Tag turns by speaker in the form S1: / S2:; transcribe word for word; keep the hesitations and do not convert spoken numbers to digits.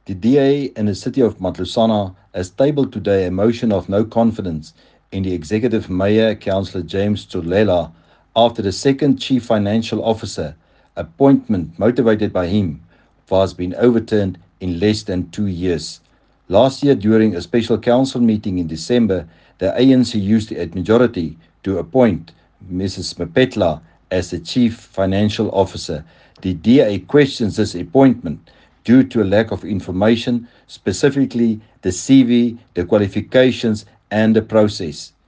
S1: The D A in the city of Matlusana has tabled today a motion of no confidence in the Executive Mayor, Councillor James Tsulela, after the second Chief Financial Officer appointment motivated by him was being overturned in less than two years. Last year, during a special council meeting in December, the A N C used its majority to appoint Missus Mapetla as the Chief Financial Officer. The D A questions this appointment due to a lack of information, specifically the C V, the qualifications, and the process.